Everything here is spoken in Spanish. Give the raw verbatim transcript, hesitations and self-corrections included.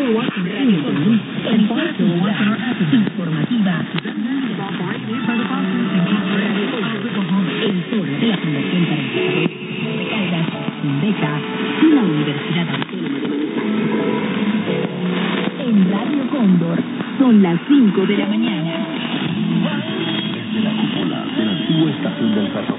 Radio Cóndor, el cuarto lugar informativa. Radio Cóndor, el foro de la Fundación para el Desarrollo de Recargas, Fundeca y la Universidad Autónoma de Manizales. En Radio Cóndor son las cinco de la mañana. Desde la cúpula de la antigua estación del ferrocarril